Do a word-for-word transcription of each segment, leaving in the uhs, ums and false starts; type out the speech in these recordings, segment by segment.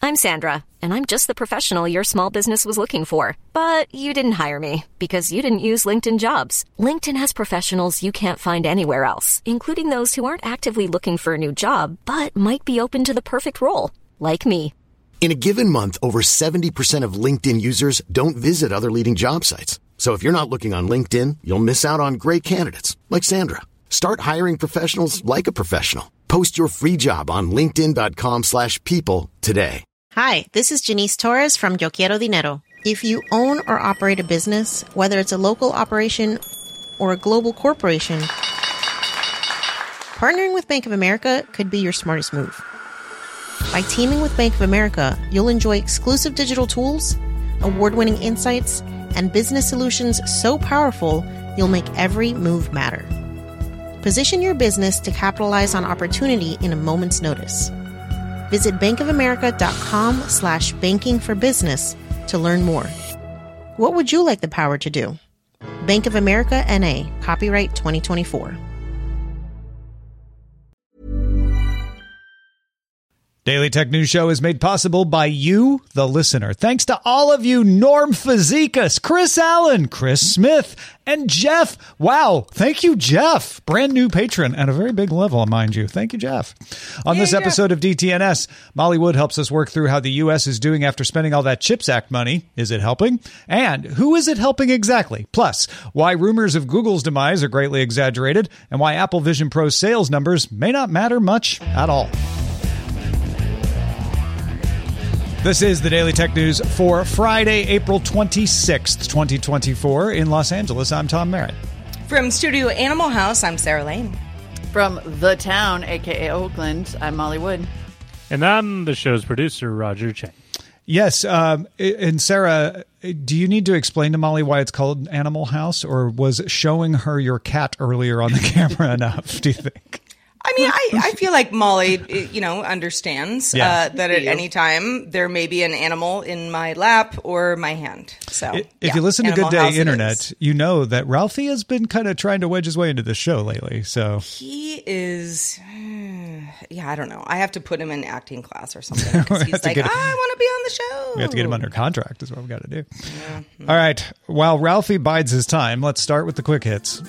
I'm Sandra, and I'm just the professional your small business was looking for. But you didn't hire me because you didn't use LinkedIn Jobs. LinkedIn has professionals you can't find anywhere else, including those who aren't actively looking for a new job, but might be open to the perfect role, like me. In a given month, over seventy percent of LinkedIn users don't visit other leading job sites. So if you're not looking on LinkedIn, you'll miss out on great candidates like Sandra. Start hiring professionals like a professional. Post your free job on linkedin dot com slash people today. Hi, this is Janice Torres from Yo Quiero Dinero. If you own or operate a business, whether it's a local operation or a global corporation, partnering with Bank of America could be your smartest move. By teaming with Bank of America, you'll enjoy exclusive digital tools, award-winning insights, and business solutions so powerful, you'll make every move matter. Position your business to capitalize on opportunity in a moment's notice. Visit bankofamerica.com slash banking for business to learn more. What would you like the power to do? Bank of America N A, copyright twenty twenty-four. Daily Tech News Show is made possible by you, the listener. Thanks to all of you, Norm Fazekas, Chris Allen, Chris Smith, and Jeff. Wow. Thank you, Jeff. Brand new patron at a very big level, mind you. Thank you, Jeff. On yeah, this episode yeah. of D T N S, Molly Wood helps us work through how the U S is doing after spending all that CHIPS Act money. Is it helping? And who is it helping exactly? Plus, why rumors of Google's demise are greatly exaggerated and why Apple Vision Pro's sales numbers may not matter much at all. This is the Daily Tech News for Friday, April twenty-sixth, twenty twenty-four. In Los Angeles, I'm Tom Merritt. From Studio Animal House, I'm Sarah Lane. From The Town, a k a. Oakland, I'm Molly Wood. And I'm the show's producer, Roger Chang. Yes, um, and Sarah, do you need to explain to Molly why it's called Animal House, or was showing her your cat earlier on the camera enough, do you think? I mean, I, I feel like Molly, you know, understands yeah. uh, that at any time there may be an animal in my lap or my hand. So, if yeah, you listen to Animal Good Day House Internet, you know that Ralphie has been kind of trying to wedge his way into the show lately. So he is, yeah, I don't know. I have to put him in acting class or something. Because he's like, get, I want to be on the show. We have to get him under contract is what we've got to do. Yeah. All right. While Ralphie bides his time, let's start with the quick hits.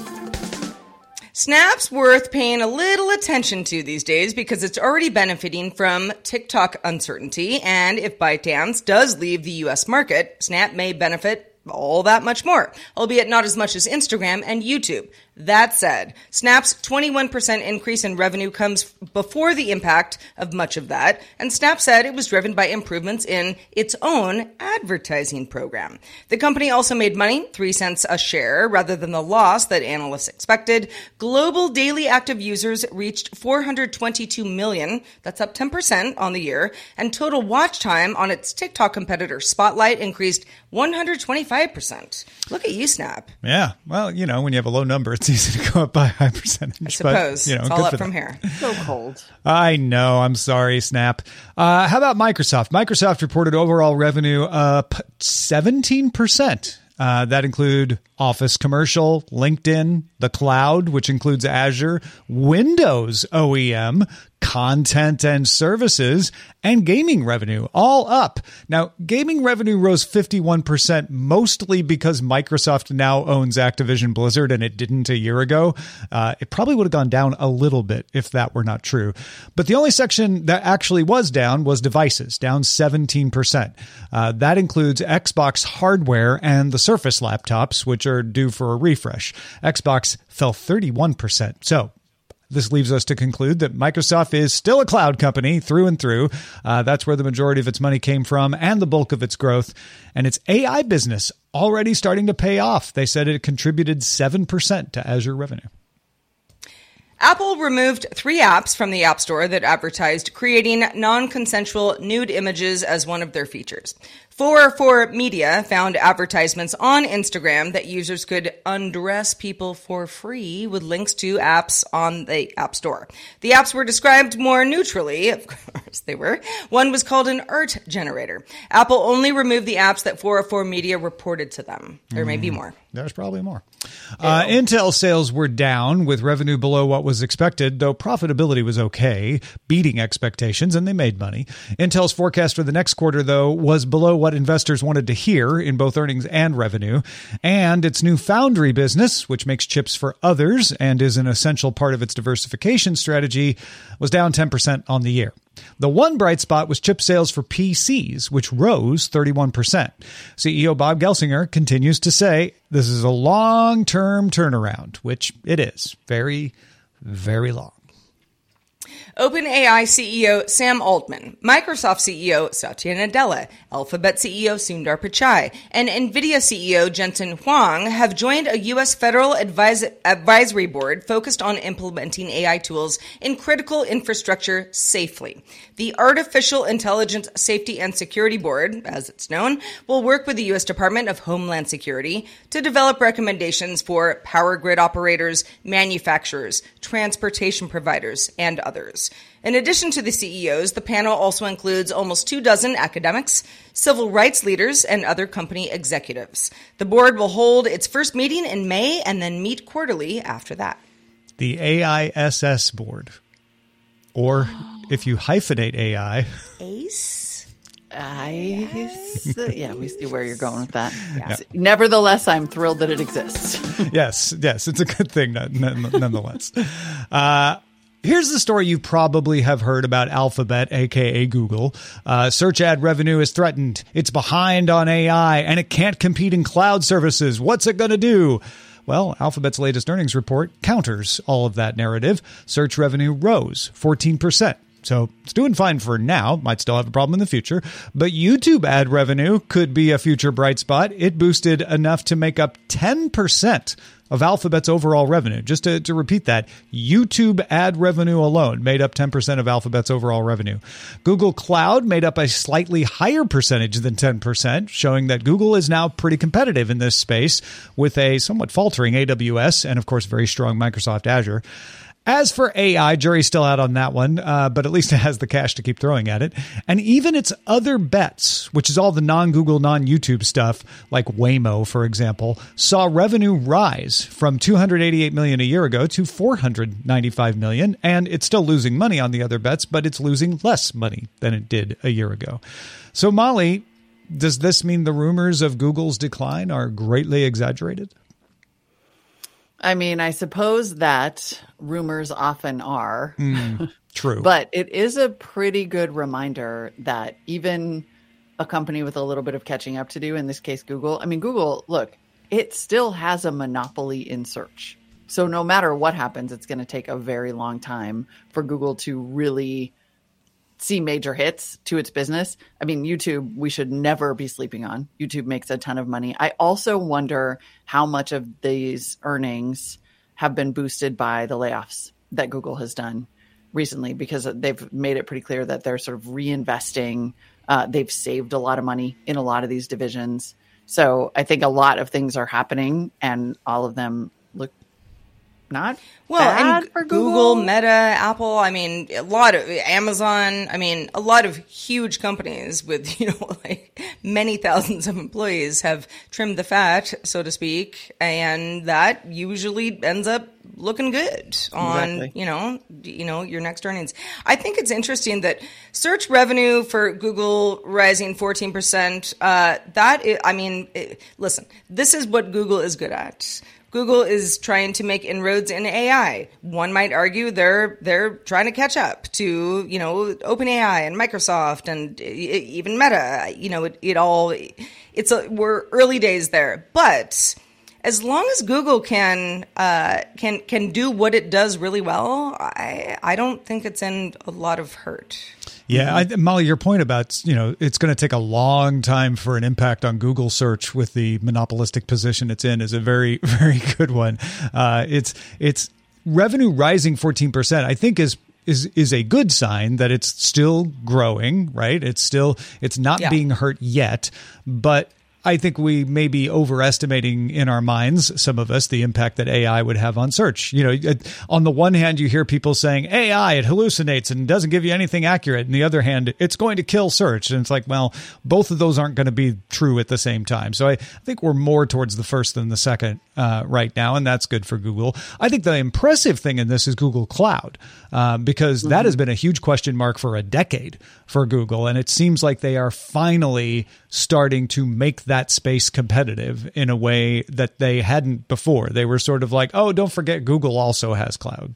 Snap's worth paying a little attention to these days because it's already benefiting from TikTok uncertainty, and if ByteDance does leave the U S market, Snap may benefit all that much more, albeit not as much as Instagram and YouTube. That said, Snap's twenty-one percent increase in revenue comes before the impact of much of that, and Snap said it was driven by improvements in its own advertising program. The company also made money, three cents a share, rather than the loss that analysts expected. Global daily active users reached four hundred twenty-two million, that's up ten percent on the year, and total watch time on its TikTok competitor Spotlight increased one hundred twenty-five percent. Look at you, Snap. Yeah, well, you know, when you have a low number, it's easy to go up by a high percentage. I suppose. But, you know, it's all up them. from here. So cold. I know. I'm sorry, Snap. Uh, how about Microsoft? Microsoft reported overall revenue up seventeen percent. Uh, that include Office Commercial, LinkedIn, the cloud, which includes Azure, Windows O E M, content and services, and gaming revenue, all up. Now, gaming revenue rose fifty-one percent, mostly because Microsoft now owns Activision Blizzard, and it didn't a year ago. Uh, it probably would have gone down a little bit if that were not true. But the only section that actually was down was devices, down seventeen percent. Uh, that includes Xbox hardware and the Surface laptops, which are due for a refresh. Xbox fell thirty-one percent. So this leaves us to conclude that Microsoft is still a cloud company through and through. Uh, that's where the majority of its money came from and the bulk of its growth. And its A I business already starting to pay off. They said it contributed seven percent to Azure revenue. Apple removed three apps from the App Store that advertised creating non-consensual nude images as one of their features. four oh four Media found advertisements on Instagram that users could undress people for free with links to apps on the App Store. The apps were described more neutrally, of course they were. One was called an art generator. Apple only removed the apps that four oh four Media reported to them. There may be more. There's probably more. Uh, Intel sales were down with revenue below what was expected, though profitability was okay, beating expectations, and they made money. Intel's forecast for the next quarter, though, was below what investors wanted to hear in both earnings and revenue. And its new foundry business, which makes chips for others and is an essential part of its diversification strategy, was down ten percent on the year. The one bright spot was chip sales for P Cs, which rose thirty-one percent. C E O Bob Gelsinger continues to say this is a long-term turnaround, which it is. Very, very long. OpenAI C E O Sam Altman, Microsoft C E O Satya Nadella, Alphabet C E O Sundar Pichai, and NVIDIA C E O Jensen Huang have joined a U S federal advis- advisory board focused on implementing A I tools in critical infrastructure safely. The Artificial Intelligence Safety and Security Board, as it's known, will work with the U S Department of Homeland Security to develop recommendations for power grid operators, manufacturers, transportation providers, and others. In addition to the C E Os, the panel also includes almost two dozen academics, civil rights leaders, and other company executives. The board will hold its first meeting in May and then meet quarterly after that. The A I S S board. Or if you hyphenate A I. ACE? I, yeah, we see where you're going with that. Yeah. Nevertheless, I'm thrilled that it exists. Yes, yes, it's a good thing nonetheless. Uh, Here's the story you probably have heard about Alphabet, a k a. Google. Uh, search ad revenue is threatened. It's behind on A I, and it can't compete in cloud services. What's it going to do? Well, Alphabet's latest earnings report counters all of that narrative. Search revenue rose fourteen percent. So it's doing fine for now. Might still have a problem in the future. But YouTube ad revenue could be a future bright spot. It boosted enough to make up ten percent of Alphabet's overall revenue. Just to, to repeat that, YouTube ad revenue alone made up ten percent of Alphabet's overall revenue. Google Cloud made up a slightly higher percentage than ten percent, showing that Google is now pretty competitive in this space with a somewhat faltering A W S and, of course, very strong Microsoft Azure. As for A I, jury's still out on that one, uh, but at least it has the cash to keep throwing at it. And even its other bets, which is all the non-Google, non-YouTube stuff, like Waymo, for example, saw revenue rise from two hundred eighty-eight million dollars a year ago to four hundred ninety-five million dollars. And it's still losing money on the other bets, but it's losing less money than it did a year ago. So, Molly, does this mean the rumors of Google's decline are greatly exaggerated? I mean, I suppose that rumors often are. Mm, true. But it is a pretty good reminder that even a company with a little bit of catching up to do, in this case, Google, I mean, Google, look, it still has a monopoly in search. So no matter what happens, it's going to take a very long time for Google to really see major hits to its business. I mean, YouTube, we should never be sleeping on. YouTube makes a ton of money. I also wonder how much of these earnings have been boosted by the layoffs that Google has done recently, because they've made it pretty clear that they're sort of reinvesting. Uh, they've saved a lot of money in a lot of these divisions. So I think a lot of things are happening, and all of them look not well, bad and for Google, Google, Meta, Apple. I mean, a lot of Amazon. I mean, a lot of huge companies with, you know, like many thousands of employees have trimmed the fat, so to speak, and that usually ends up looking good on, Exactly. you know, you know, your next earnings. I think it's interesting that search revenue for Google rising fourteen percent. Uh, that is, I mean, it, listen, this is what Google is good at. Google is trying to make inroads in A I. One might argue they're they're trying to catch up to, you know, OpenAI and Microsoft and even Meta. You know, it, it all it's a, we're early days there, but as long as Google can uh, can can do what it does really well, I I don't think it's in a lot of hurt. Yeah, I, Molly, your point about, you know, it's going to take a long time for an impact on Google search with the monopolistic position it's in is a very, very good one. Uh, it's it's revenue rising fourteen percent, I think, is is is a good sign that it's still growing, right? It's still it's not Yeah. being hurt yet, but I think we may be overestimating in our minds, some of us, the impact that A I would have on search. You know, on the one hand, you hear people saying A I, it hallucinates and doesn't give you anything accurate. On the other hand, it's going to kill search. And it's like, well, both of those aren't going to be true at the same time. So I think we're more towards the first than the second uh, right now, and that's good for Google. I think the impressive thing in this is Google Cloud, uh, because mm-hmm. that has been a huge question mark for a decade for Google. And it seems like they are finally starting to make that space competitive in a way that they hadn't before. They were sort of like, oh, don't forget Google also has cloud.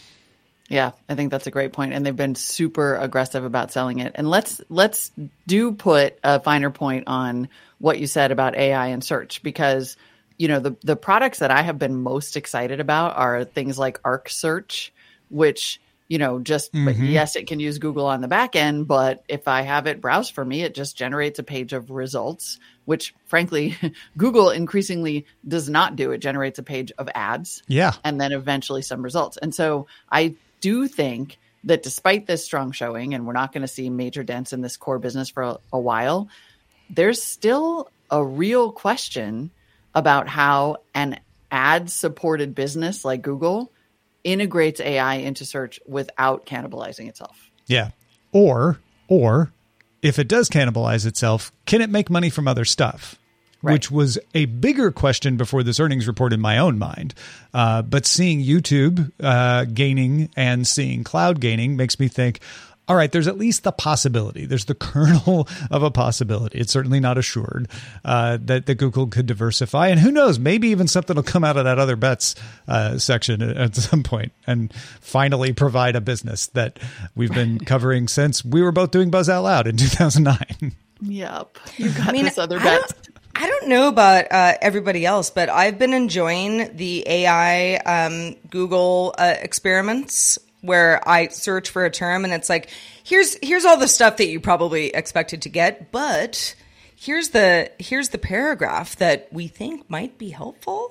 Yeah, I think that's a great point. And they've been super aggressive about selling it. And let's let's do put a finer point on what you said about A I and search, because, you know, the, the products that I have been most excited about are things like Arc Search, which, you know, just, mm-hmm. but yes, it can use Google on the back end, but if I have it browse for me, it just generates a page of results, which frankly, Google increasingly does not do. It generates a page of ads. Yeah. And then eventually some results. And so I do think that despite this strong showing, and we're not going to see major dents in this core business for a, a while, there's still a real question about how an ad-supported business like Google integrates A I into search without cannibalizing itself. Yeah. Or, or if it does cannibalize itself, can it make money from other stuff? Right. Which was a bigger question before this earnings report in my own mind. Uh, but seeing YouTube uh, gaining and seeing cloud gaining makes me think, all right, there's at least the possibility. There's the kernel of a possibility. It's certainly not assured uh, that, that Google could diversify. And who knows, maybe even something will come out of that other bets uh, section at some point and finally provide a business that we've been covering since we were both doing Buzz Out Loud in two thousand nine. Yep. You got I mean, this other I bet. don't, I don't know about uh, everybody else, but I've been enjoying the A I um, Google uh, experiments, where I search for a term and it's like, here's here's all the stuff that you probably expected to get, but here's the here's the paragraph that we think might be helpful.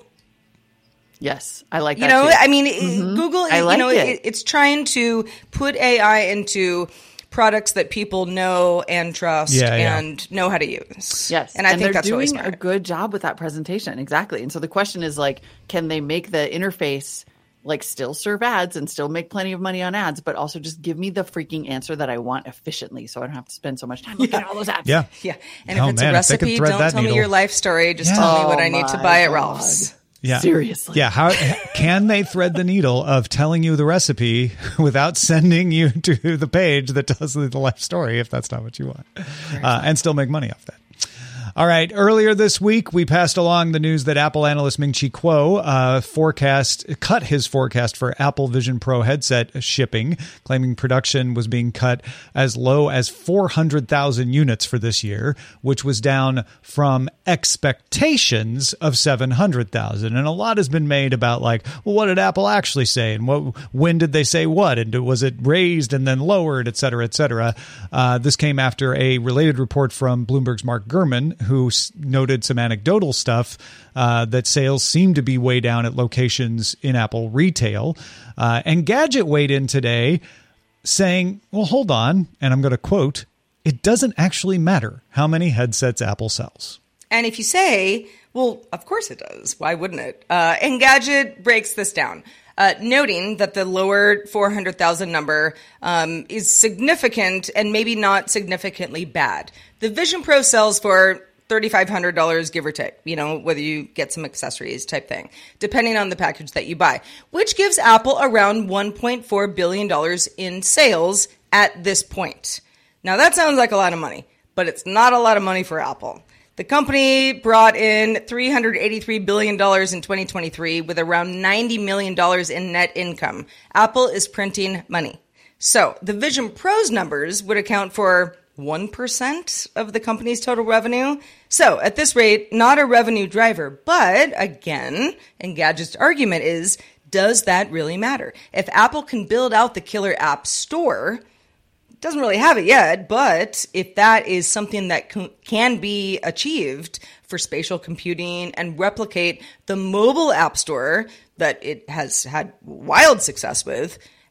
Yes, I like that. You know, too. I mean, Mm-hmm. Google, I like you know, it. it, it's trying to put A I into products that people know and trust Yeah, yeah. and know how to use. Yes, and I think they're that's doing really smart. a good job with that presentation. Exactly. And so the question is like, can they make the interface like still serve ads and still make plenty of money on ads, but also just give me the freaking answer that I want efficiently, so I don't have to spend so much time looking at all those ads. Yeah. Yeah. And Oh, if it's man, a if they could recipe, thread don't that tell me needle. your life story. Just Yeah. tell me Oh what I need to my buy at God. Ralph's. Yeah. Seriously. Yeah. How can they thread the needle of telling you the recipe without sending you to the page that tells you the life story, if that's not what you want, uh, and still make money off that? All right. Earlier this week, we passed along the news that Apple analyst Ming-Chi Kuo uh, forecast cut his forecast for Apple Vision Pro headset shipping, claiming production was being cut as low as four hundred thousand units for this year, which was down from expectations of seven hundred thousand. And a lot has been made about like, well, what did Apple actually say? And what, when did they say what? And was it raised and then lowered, et cetera, et cetera? Uh, this came after a related report from Bloomberg's Mark Gurman, who noted some anecdotal stuff uh, that sales seem to be way down at locations in Apple retail. Uh, and Gadget weighed in today saying, well, hold on, and I'm going to quote, it doesn't actually matter how many headsets Apple sells. And if you say, well, of course it does. Why wouldn't it? Uh, Engadget breaks this down, uh, noting that the lower four hundred thousand number um, is significant and maybe not significantly bad. The Vision Pro sells for three thousand five hundred dollars, give or take, you know, whether you get some accessories type thing, depending on the package that you buy, which gives Apple around one point four billion dollars in sales at this point. Now, that sounds like a lot of money, but it's not a lot of money for Apple. The company brought in three hundred eighty-three billion dollars in twenty twenty-three with around ninety million dollars in net income. Apple is printing money. So the Vision Pro's numbers would account for one percent of the company's total revenue. So at this rate, not a revenue driver. But again, Engadget's argument is, does that really matter? If Apple can build out the killer app store, it doesn't really have it yet, but if that is something that can be achieved for spatial computing and replicate the mobile app store that it has had wild success with,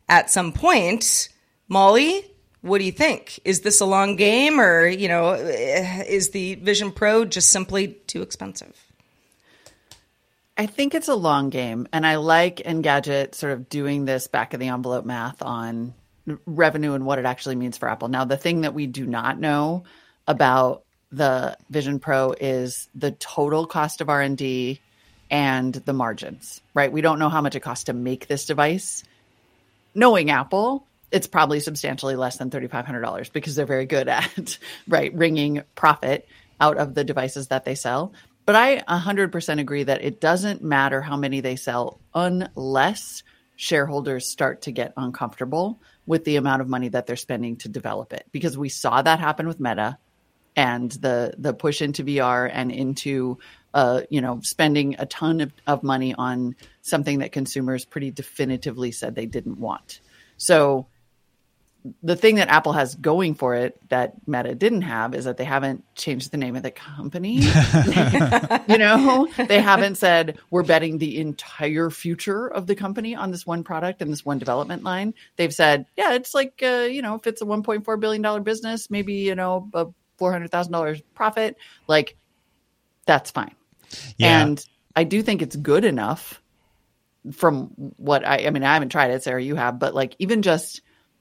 at some point. Molly, what do you think? Is this a long game, or, you know, is the Vision Pro just simply too expensive? I think it's a long game, and I like Engadget sort of doing this back of the envelope math on revenue and what it actually means for Apple. Now, the thing that we do not know about the Vision Pro is the total cost of R and D and the margins, right? We don't know how much it costs to make this device. Knowing Apple, it's probably substantially less than three thousand five hundred dollars because they're very good at, right, wringing profit out of the devices that they sell. But I one hundred percent agree that it doesn't matter how many they sell unless shareholders start to get uncomfortable with the amount of money that they're spending to develop it. Because we saw that happen with Meta and the the push into V R and into uh, you know, spending a ton of, of money on something that consumers pretty definitively said they didn't want. So the thing that Apple has going for it that Meta didn't have is that they haven't changed the name of the company. You know, they haven't said we're betting the entire future of the company on this one product and this one development line. They've said, yeah, it's like, uh, you know, if it's a one point four billion dollars business, maybe, you know, a four hundred thousand dollars profit, like that's fine. Yeah. And I do think it's good enough from what I, I mean, I haven't tried it, Sarah, you have, but like even just,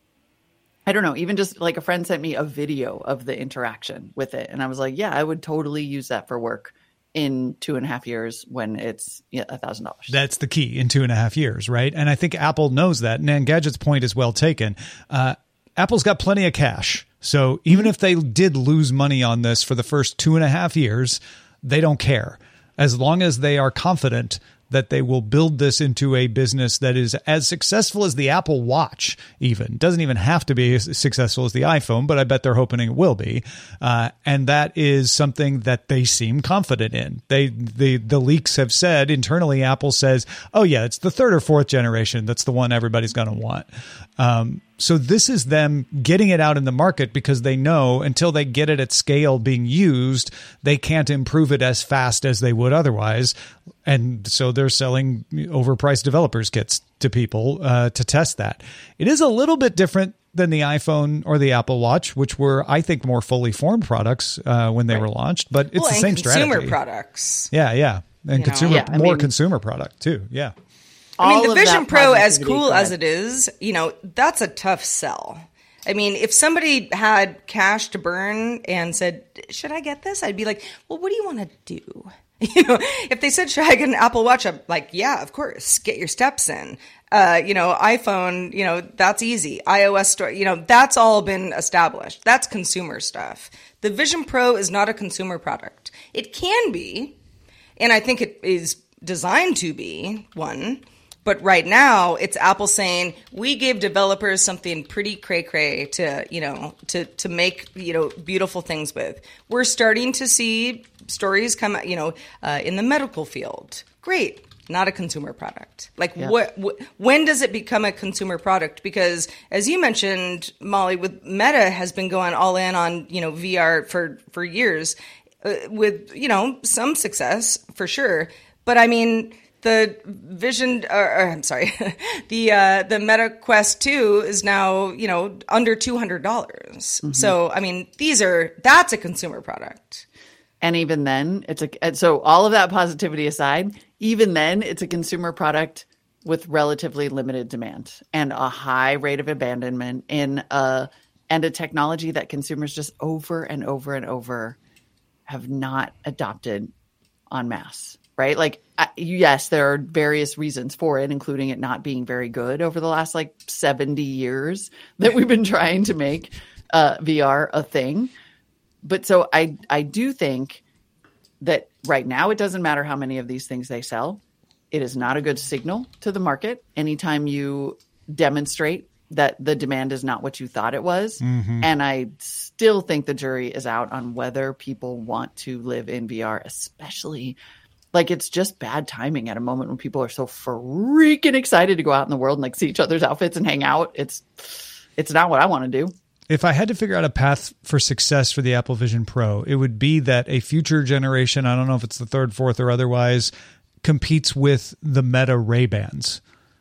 I don't know, even just like a friend sent me a video of the interaction with it. And I was like, yeah, I would totally use that for work in two and a half years when it's a thousand dollars. That's the key, in two and a half years, right? And I think Apple knows that. And Engadget's point is well taken. Uh, Apple's got plenty of cash. So even if they did lose money on this for the first two and a half years, they don't care. As long as they are confident that they will build this into a business that is as successful as the Apple Watch even. It doesn't even have to be as successful as the iPhone, but I bet they're hoping it will be. Uh, and that is something that they seem confident in. They the, the leaks have said, internally, Apple says, oh yeah, it's the third or fourth generation. That's the one everybody's going to want. Um, so this is them getting it out in the market because they know until they get it at scale being used, they can't improve it as fast as they would otherwise. And so they're selling overpriced developers kits to people uh, to test that. It is a little bit different than the iPhone or the Apple Watch, which were, I think, more fully formed products uh, when they right. were launched. But it's well, the same consumer strategy. Consumer products. Yeah, yeah. And you consumer, yeah, more mean, consumer product, too. Yeah. I mean, the Vision Pro, as cool as it is, you know, that's a tough sell. I mean, if somebody had cash to burn and said, should I get this? I'd be like, well, what do you want to do? You know, if they said, should I get an Apple Watch? I'm like, yeah, of course, get your steps in. Uh, you know, iPhone, you know, that's easy. iOS store, you know, that's all been established. That's consumer stuff. The Vision Pro is not a consumer product. It can be, and I think it is designed to be one. But right now, it's Apple saying, we gave developers something pretty cray-cray to, you know, to, to make, you know, beautiful things with. We're starting to see stories come, you know, uh, in the medical field. Great. Not a consumer product. Like, yeah. what, wh- when does it become a consumer product? Because as you mentioned, Molly, with Meta has been going all in on, you know, V R for, for years uh, with, you know, some success for sure. But I mean, the Vision, or, or I'm sorry, the uh, the Meta Quest two is now, you know, under two hundred dollars. Mm-hmm. So, I mean, these are, that's a consumer product. And even then, it's a, so all of that positivity aside, even then, it's a consumer product with relatively limited demand and a high rate of abandonment in a, and a technology that consumers just over and over and over have not adopted en masse. Right? Like, uh, yes, there are various reasons for it, including it not being very good over the last like seventy years that we've been trying to make uh, V R a thing. But so I, I do think that right now it doesn't matter how many of these things they sell. It is not a good signal to the market anytime you demonstrate that the demand is not what you thought it was. Mm-hmm. And I still think the jury is out on whether people want to live in V R, especially – like, it's just bad timing at a moment when people are so freaking excited to go out in the world and like see each other's outfits and hang out. It's it's not what I want to do. If I had to figure out a path for success for the Apple Vision Pro, it would be that a future generation, I don't know if it's the third, fourth, or otherwise, competes with the Meta Ray-Bans.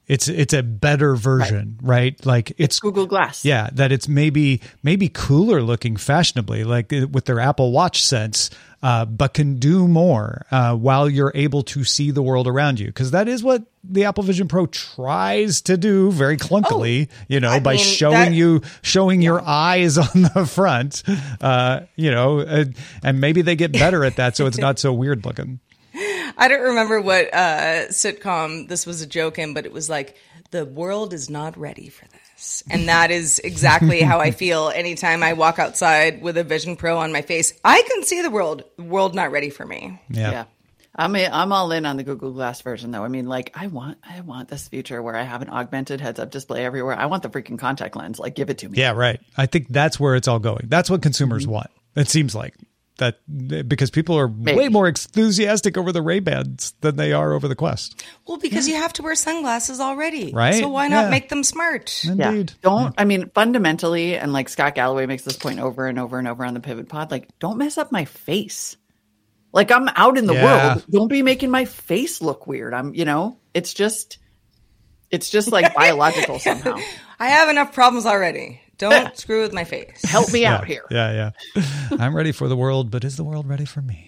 It's it's a better version, right? right? Like it's, it's Google Glass. Yeah, that it's maybe maybe cooler looking fashionably, like with their Apple Watch sense, uh, but can do more uh, while you're able to see the world around you. Because that is what the Apple Vision Pro tries to do very clunkily, oh, you know, I by mean, showing that, you showing yeah. your eyes on the front, uh, you know, and, and maybe they get better at that, so it's not so weird looking. I don't remember what uh, sitcom this was a joke in, but it was like, the world is not ready for this. And that is exactly how I feel anytime I walk outside with a Vision Pro on my face. I can see the world. The world not ready for me. Yeah. yeah. I'm a, I'm all in on the Google Glass version, though. I mean, like, I want I want this future where I have an augmented heads-up display everywhere. I want the freaking contact lens. Like, give it to me. Yeah, right. I think that's where it's all going. That's what consumers mm-hmm. want. It seems like. That because people are Maybe. way more enthusiastic over the Ray-Bans than they are over the Quest. Well, because yeah. you have to wear sunglasses already. Right. So why not yeah. make them smart? Indeed. Yeah. Don't, yeah. I mean, fundamentally, and like Scott Galloway makes this point over and over and over on the Pivot Pod, like, don't mess up my face. Like, I'm out in the yeah. world. Don't be making my face look weird. I'm, you know, it's just, it's just like biological somehow. I have enough problems already. Don't screw with my face. Help me yeah, out here. Yeah, yeah. I'm ready for the world, but is the world ready for me?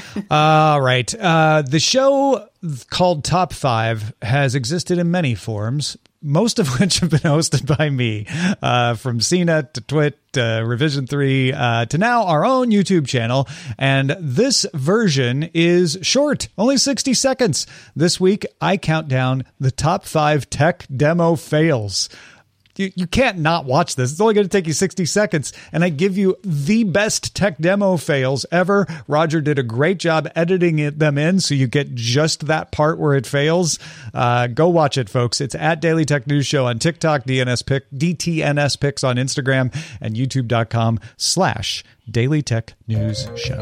All right. Uh, the show called Top Five has existed in many forms, most of which have been hosted by me, uh, from C net to Twit to Revision three uh, to now our own YouTube channel. And this version is short, only sixty seconds. This week, I count down the top five tech demo fails. You, you can't not watch this. It's only going to take you sixty seconds. And I give you the best tech demo fails ever. Roger did a great job editing it, them in so you get just that part where it fails. Uh, go watch it, folks. It's at Daily Tech News Show on TikTok, D N S Pick, D T N S Picks on Instagram, and youtube.com slash Daily Tech News Show.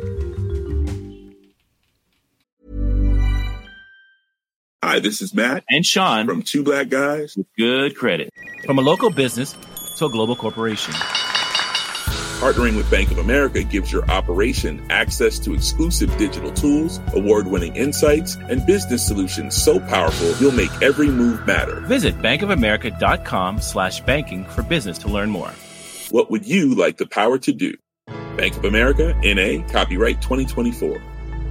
Hi, this is Matt and Sean from Two Black Guys with Good Credit. From a local business to a global corporation. Partnering with Bank of America gives your operation access to exclusive digital tools, award-winning insights, and business solutions so powerful you'll make every move matter. Visit bankofamerica.com slash banking for business to learn more. What would you like the power to do? Bank of America, N A, copyright twenty twenty-four.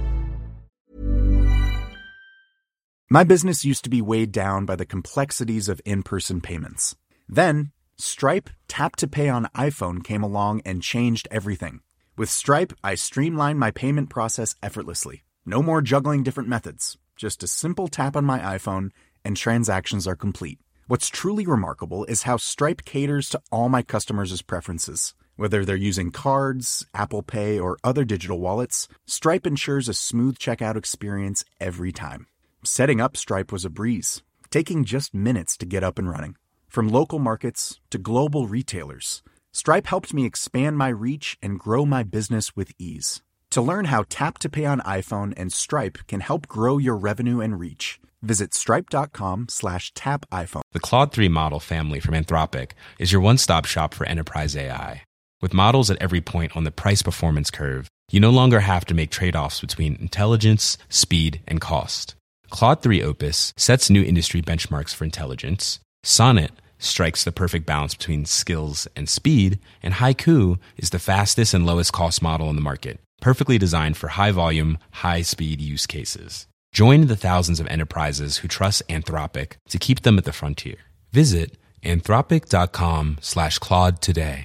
My business used to be weighed down by the complexities of in-person payments. Then, Stripe Tap to Pay on iPhone came along and changed everything. With Stripe, I streamlined my payment process effortlessly. No more juggling different methods. Just a simple tap on my iPhone and transactions are complete. What's truly remarkable is how Stripe caters to all my customers' preferences. Whether they're using cards, Apple Pay, or other digital wallets, Stripe ensures a smooth checkout experience every time. Setting up Stripe was a breeze, taking just minutes to get up and running. From local markets to global retailers, Stripe helped me expand my reach and grow my business with ease. To learn how Tap to Pay on iPhone and Stripe can help grow your revenue and reach, visit stripe.com slash tap iPhone. The Claude three model family from Anthropic is your one-stop shop for enterprise A I. With models at every point on the price-performance curve, you no longer have to make trade-offs between intelligence, speed, and cost. Claude three Opus sets new industry benchmarks for intelligence. Sonnet strikes the perfect balance between skills and speed. And Haiku is the fastest and lowest cost model in the market, perfectly designed for high volume, high speed use cases. Join the thousands of enterprises who trust Anthropic to keep them at the frontier. Visit anthropic.com slash Claude today.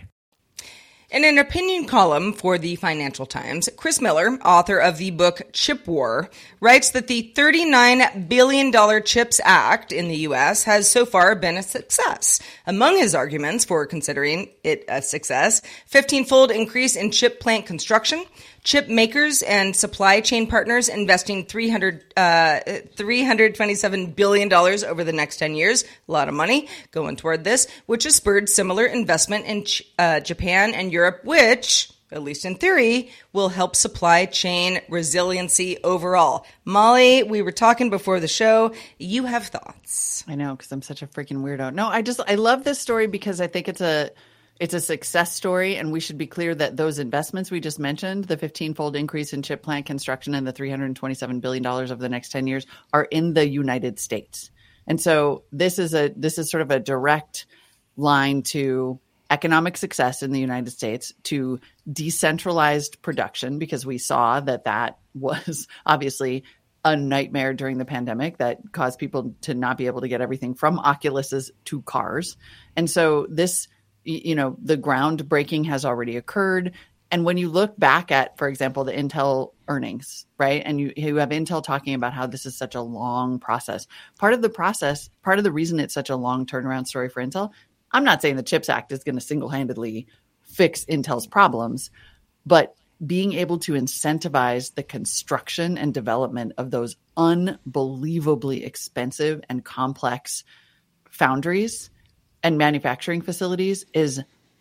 In an opinion column for the Financial Times, Chris Miller, author of the book Chip War, writes that the thirty-nine billion dollars CHIPS Act in the U S has so far been a success. Among his arguments for considering it a success, fifteen-fold increase in chip plant construction, chip makers and supply chain partners investing three hundred, uh, three hundred twenty-seven billion dollars over the next ten years. A lot of money going toward this, which has spurred similar investment in uh, Japan and Europe, which, at least in theory, will help supply chain resiliency overall. Molly, we were talking before the show. You have thoughts. I know, because I'm such a freaking weirdo. No, I just, I love this story because I think it's a, It's a success story, and we should be clear that those investments we just mentioned, the fifteen-fold increase in chip plant construction and the three hundred twenty-seven billion dollars over the next ten years, are in the United States. And so this is a this is sort of a direct line to economic success in the United States, to decentralized production, because we saw that that was obviously a nightmare during the pandemic that caused people to not be able to get everything from Oculuses to cars. And so this, you know, the groundbreaking has already occurred. And when you look back at, for example, the Intel earnings, right, and you, you have Intel talking about how this is such a long process. Part of the process, part of the reason it's such a long turnaround story for Intel, I'm not saying the CHIPS Act is going to single-handedly fix Intel's problems, but being able to incentivize the construction and development of those unbelievably expensive and complex foundries and manufacturing facilities is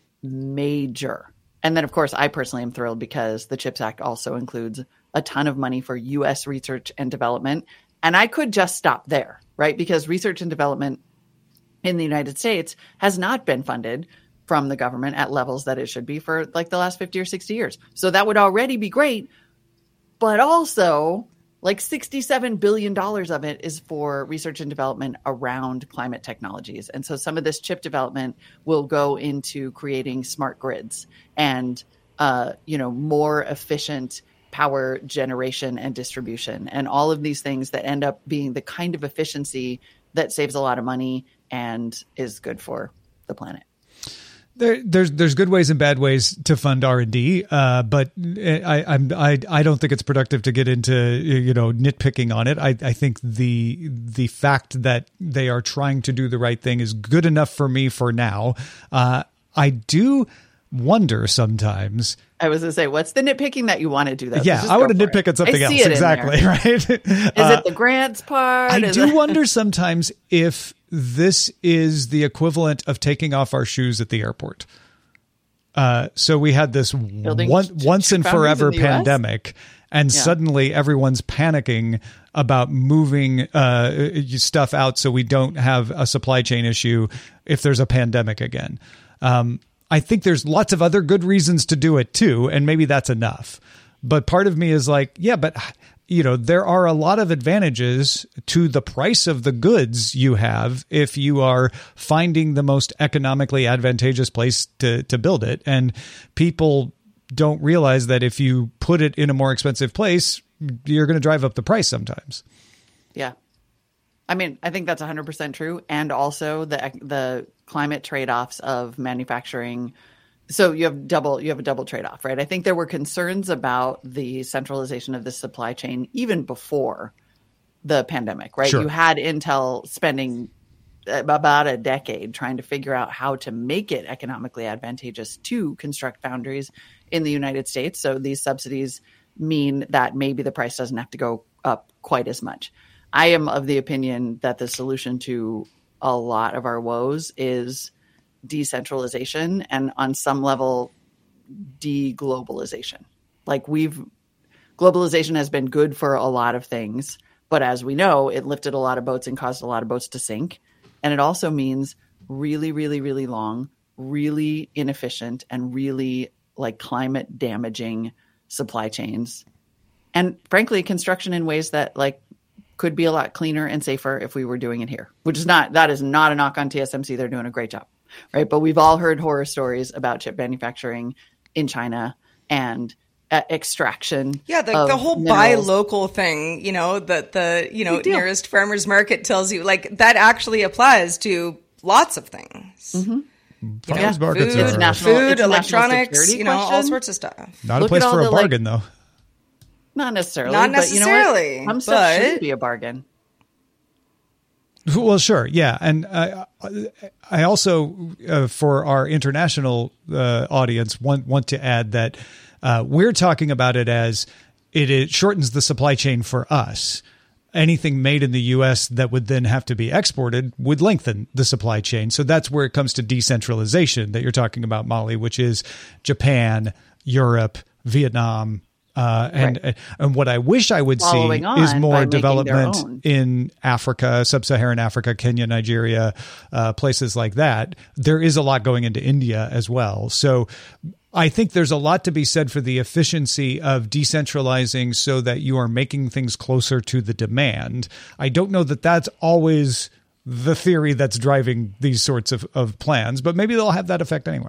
major. And then, of course, I personally am thrilled because the CHIPS Act also includes a ton of money for U S research and development. And I could just stop there, right? Because research and development in the United States has not been funded from the government at levels that it should be for like the last fifty or sixty years. So that would already be great. But also, like sixty-seven billion dollars of it is for research and development around climate technologies. And so some of this chip development will go into creating smart grids and, uh, you know, more efficient power generation and distribution, and all of these things that end up being the kind of efficiency that saves a lot of money and is good for the planet. There, there's there's good ways and bad ways to fund R and D, uh, but I, I'm I I don't think it's productive to get into you know nitpicking on it. I, I think the the fact that they are trying to do the right thing is good enough for me for now. Uh, I do wonder sometimes. I was going to say, what's the nitpicking that you want to do? Though? Yeah, I want to nitpick at something else. Exactly, right? Is uh, it the grants part? I is do it- wonder sometimes if this is the equivalent of taking off our shoes at the airport. Uh, so we had this Building one, ch- once and forever in the U S? pandemic, and Yeah. suddenly everyone's panicking about moving uh, stuff out so we don't have a supply chain issue if there's a pandemic again. Um, I think there's lots of other good reasons to do it too, and maybe that's enough. But part of me is like, yeah, but you know, there are a lot of advantages to the price of the goods you have if you are finding the most economically advantageous place to, to build it. And people don't realize that if you put it in a more expensive place, you're going to drive up the price sometimes. Yeah. I mean, I think that's one hundred percent true. And also the the climate trade-offs of manufacturing. So you have double you have a double trade-off, right? I think there were concerns about the centralization of the supply chain even before the pandemic, right? Sure. You had Intel spending about a decade trying to figure out how to make it economically advantageous to construct foundries in the United States. So these subsidies mean that maybe the price doesn't have to go up quite as much. I am of the opinion that the solution to a lot of our woes is decentralization and on some level deglobalization. Like we've globalization has been good for a lot of things, but as we know, it lifted a lot of boats and caused a lot of boats to sink. And it also means really, really, really long, really inefficient, and really like climate damaging supply chains. And frankly, construction in ways that like could be a lot cleaner and safer if we were doing it here, which is not, that is not a knock on T S M C. They're doing a great job, right? But we've all heard horror stories about chip manufacturing in China and uh, extraction. Yeah, the, of the whole minerals. buy local thing, you know, that the, you know, Big deal. nearest farmer's market tells you, like, that actually applies to lots of things. Mm-hmm. Farmers know, markets food, are It's national- food, it's a national electronics, security you know, all question. sorts of stuff. not a Look place at all for a the, like- bargain, though. Not necessarily. Not but you know what? necessarily, Some stuff but- shouldn't be a bargain. Well, sure. Yeah. And I, I also, uh, for our international uh, audience, want, want to add that uh, we're talking about it as it, it shortens the supply chain for us. Anything made in the U S that would then have to be exported would lengthen the supply chain. So that's where it comes to decentralization that you're talking about, Molly, which is Japan, Europe, Vietnam. Uh, and Right. and what I wish I would Following see on is by more making their development own. in Africa, sub-Saharan Africa, Kenya, Nigeria, uh, places like that. There is a lot going into India as well. So I think there's a lot to be said for the efficiency of decentralizing so that you are making things closer to the demand. I don't know that that's always the theory that's driving these sorts of, of plans, but maybe they'll have that effect anyway.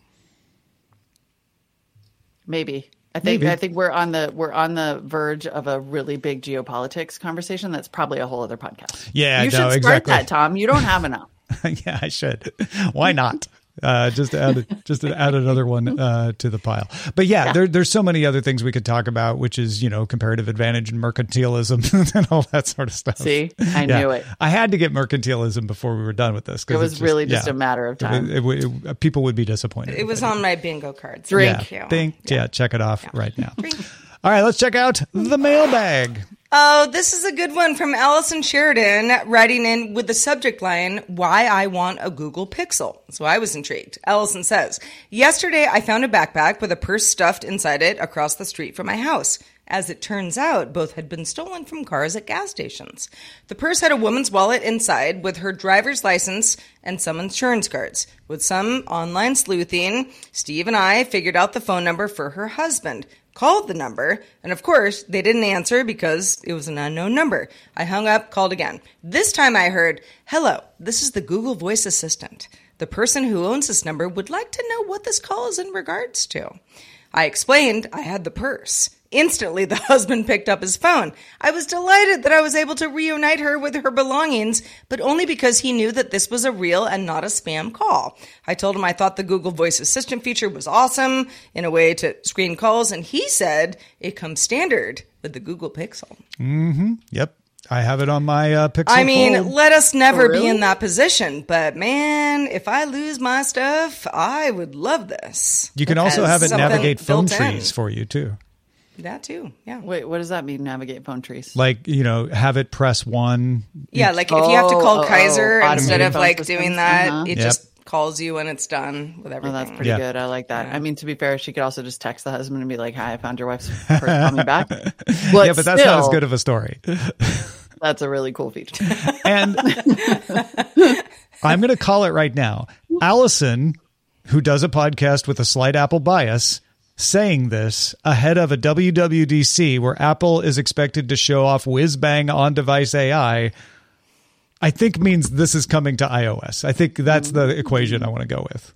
Maybe. I think Maybe. I think we're on the we're on the verge of a really big geopolitics conversation. That's probably a whole other podcast. Yeah, you no, should start exactly. that, Tom. You don't have enough. Yeah, I should. Why not? Uh, just to add, just to add another one uh, to the pile. But yeah, yeah. There, there's so many other things we could talk about, which is, you know, comparative advantage and mercantilism and all that sort of stuff. See, I yeah. knew it. I had to get mercantilism before we were done with this. It was just, really just yeah, a matter of time. It, it, it, it, people would be disappointed. It was on my bingo cards. Drink. Yeah, think, yeah. yeah, check it off yeah. right now. Drink. All right, let's check out the mailbag. Oh, this is a good one from Allison Sheridan, writing in with the subject line, why I want a Google Pixel. So I was intrigued. Allison says, yesterday I found a backpack with a purse stuffed inside it across the street from my house. As it turns out, both had been stolen from cars at gas stations. The purse had a woman's wallet inside with her driver's license and some insurance cards. With some online sleuthing, Steve and I figured out the phone number for her husband, called the number, and of course, they didn't answer because it was an unknown number. I hung up, called again. This time I heard, hello, this is the Google Voice Assistant. The person who owns this number would like to know what this call is in regards to. I explained I had the purse. Instantly, the husband picked up his phone. I was delighted that I was able to reunite her with her belongings, but only because he knew that this was a real and not a spam call. I told him I thought the Google Voice Assistant feature was awesome in a way to screen calls, and he said it comes standard with the Google Pixel. Mm-hmm. Yep. I have it on my uh, Pixel. I mean, Fold. let us never really? be in that position, but man, if I lose my stuff, I would love this. You can also As have it something navigate phone built in. trees for you, too. That too, yeah. Wait, what does that mean? Navigate phone trees? Like, you know, have it press one. Yeah, like if you have to call Oh, oh, Kaiser oh, instead of automated like phone doing systems, that, uh-huh. it Yep. just calls you when it's done with Oh, everything. that's pretty Yeah. good. I like that. Yeah. I mean, to be fair, she could also just text the husband and be like, hi, I found your wife's purse. Call me back. But yeah, but that's not as still, good of a story. That's a really cool feature. And I'm going to call it right now. Allison, who does a podcast with a slight Apple bias, saying this ahead of a W W D C where Apple is expected to show off whiz-bang on-device A I, I think means this is coming to iOS. I think that's the equation I want to go with.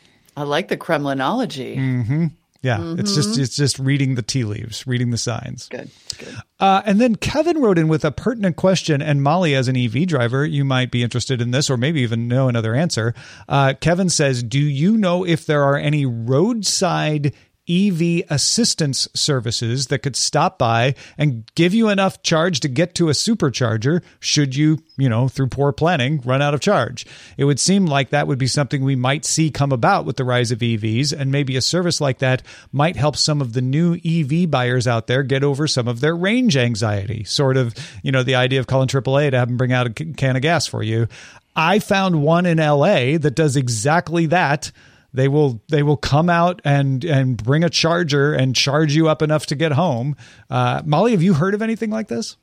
I like the Kremlinology. Mm-hmm. Yeah, Mm-hmm. it's just it's just reading the tea leaves, reading the signs. Good, good. Uh, and then Kevin wrote in with a pertinent question, and Molly, as an E V driver, you might be interested in this or maybe even know another answer. Uh, Kevin says, do you know if there are any roadside E V assistance services that could stop by and give you enough charge to get to a supercharger should you, you know, through poor planning, run out of charge? It would seem like that would be something we might see come about with the rise of E Vs, and maybe a service like that might help some of the new E V buyers out there get over some of their range anxiety. Sort of, you know, the idea of calling triple A to have them bring out a can of gas for you. I found one in L A that does exactly that. They will they will come out and and bring a charger and charge you up enough to get home. Uh, Molly, have you heard of anything like this?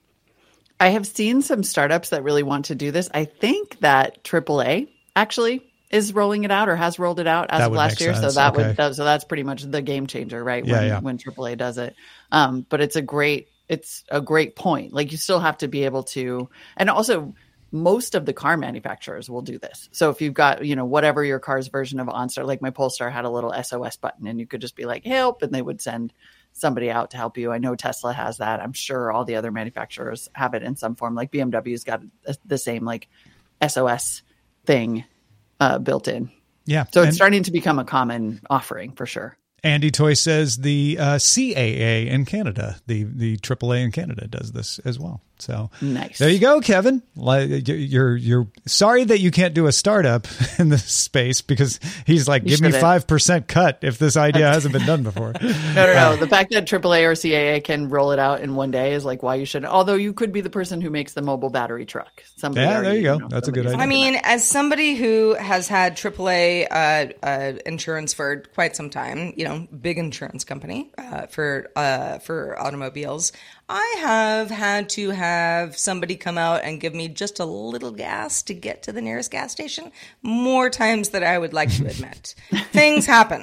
I have seen some startups that really want to do this. I think that triple A actually is rolling it out or has rolled it out as That of would last make year. sense. So that Okay. would that, so that's pretty much the game changer, right? Yeah, when yeah. when triple A does it. Um, but it's a great it's a great point. Like you still have to be able to, and also most of the car manufacturers will do this. So if you've got, you know, whatever your car's version of OnStar, like my Polestar had a little S O S button and you could just be like, help, and they would send somebody out to help you. I know Tesla has that. I'm sure all the other manufacturers have it in some form. Like B M W's got the same like S O S thing uh, built in. Yeah. So it's and starting to become a common offering for sure. Andy Toy says the uh, C A A in Canada, the the triple A in Canada does this as well. So nice. There you go, Kevin. You're you're sorry that you can't do a startup in this space because he's like, You give me shouldn't. five percent cut if this idea hasn't been done before. No, no, no. The fact that triple A or C A A can roll it out in one day is like why you shouldn't. Although you could be the person who makes the mobile battery truck. Somebody Yeah, already, there you go. know, That's a good somebody's idea. I mean, as somebody who has had triple A uh, uh, insurance for quite some time, you know, big insurance company uh, for uh, for automobiles, I have had to have somebody come out and give me just a little gas to get to the nearest gas station more times than I would like to admit. Things happen.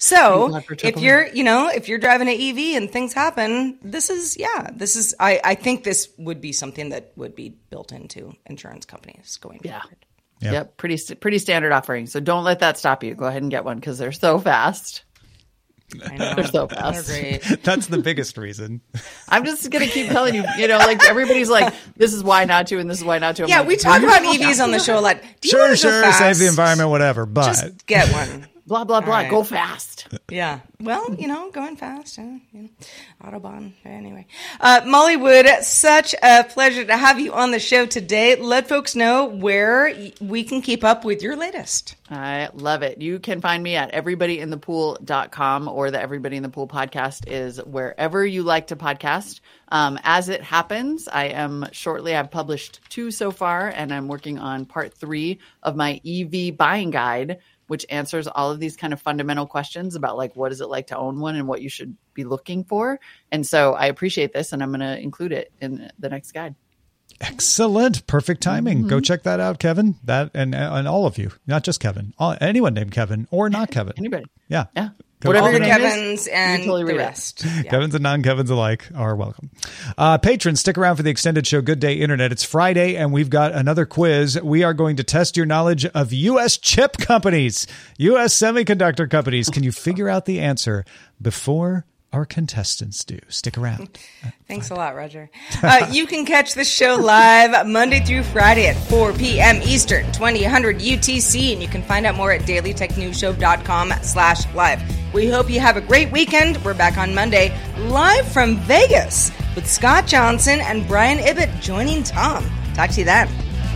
So if you're, you know, if you're driving an E V and things happen, this is, yeah, this is, I, I think this would be something that would be built into insurance companies going yeah. forward. Yep. yep. Pretty, pretty standard offering. So don't let that stop you. Go ahead and get one because they're so fast. I know. They're so fast. They're great. That's the biggest reason. I'm just going to keep telling you, you know, like everybody's like, this is why not to, and this is why not to. I'm yeah, like, we talk about E Vs on the show a lot. Do you sure, want to sure, go fast? save the environment, whatever, but just get one. Blah, blah, blah. Right. Go fast. Yeah. Well, you know, going fast. Uh, you know, Autobahn. Anyway. Uh, Molly Wood, such a pleasure to have you on the show today. Let folks know where we can keep up with your latest. I love it. You can find me at everybody in the pool dot com, or the Everybody in the Pool podcast is wherever you like to podcast. Um, as it happens, I am shortly, I've published two so far, and I'm working on part three of my E V buying guide, which answers all of these kind of fundamental questions about like, what is it like to own one and what you should be looking for. And so I appreciate this, and I'm going to include it in the next guide. Excellent. Perfect timing. Mm-hmm. Go check that out, Kevin. That and and all of you, not just Kevin, all, anyone named Kevin or not Kevin. Anybody. Yeah. Yeah. Go Whatever your name Kevins is, and totally the read it. rest. Yeah. Kevins and non-Kevins alike are welcome. Uh, patrons, stick around for the extended show, Good Day Internet. It's Friday, and we've got another quiz. We are going to test your knowledge of U S chip companies, U S semiconductor companies. Can you figure out the answer before our contestants do? Stick around. Thanks a lot, Roger. Uh, you can catch the show live Monday through Friday at four p.m. Eastern, twenty hundred U T C, and you can find out more at daily tech news show dot com slash live. We hope you have a great weekend. We're back on Monday, live from Vegas, with Scott Johnson and Brian Ibbett joining Tom. Talk to you then.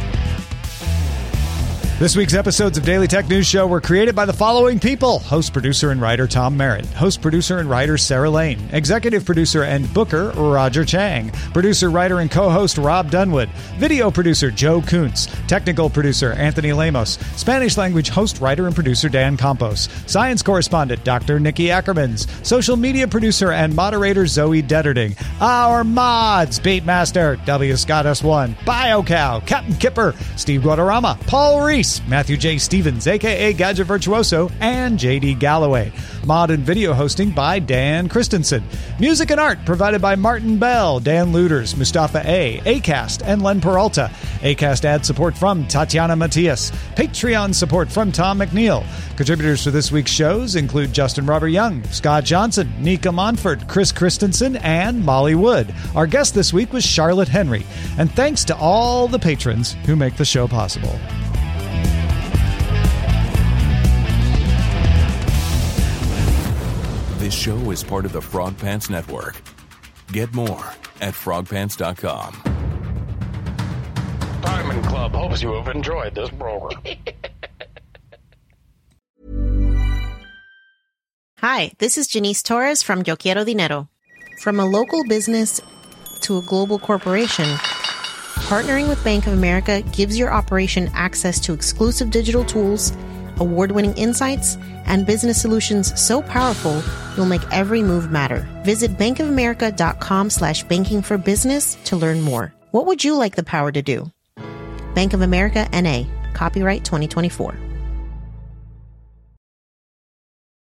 This week's episodes of Daily Tech News Show were created by the following people: host, producer, and writer Tom Merritt, host, producer, and writer Sarah Lane, executive producer and booker Roger Chang, producer, writer, and co-host Rob Dunwood, video producer Joe Kuntz, technical producer Anthony Lemos, Spanish language host, writer, and producer Dan Campos, science correspondent Doctor Nikki Ackermans, social media producer and moderator Zoe Detterding, our mods Beatmaster W Scott S one, BioCow, Captain Kipper, Steve Guadarrama, Paul Reese, Matthew J. Stevens, a k a. Gadget Virtuoso, and J D. Galloway. Mod and video hosting by Dan Christensen. Music and art provided by Martin Bell, Dan Luders, Mustafa A., Acast, and Len Peralta. Acast ad support from Tatiana Matias. Patreon support from Tom McNeil. Contributors for this week's shows include Justin Robert Young, Scott Johnson, Nika Monfort, Chris Christensen, and Molly Wood. Our guest this week was Charlotte Henry. And thanks to all the patrons who make the show possible. This show is part of the Frog Pants Network. Get more at frog pants dot com. Diamond Club hopes you have enjoyed this program. Hi, this is Janice Torres from Yo Quiero Dinero. From a local business to a global corporation, partnering with Bank of America gives your operation access to exclusive digital tools, award-winning insights, and business solutions so powerful you'll make every move matter. Visit bankofamerica.com slash banking for business to learn more. What would you like the power to do? Bank of America, N A. Copyright twenty twenty-four.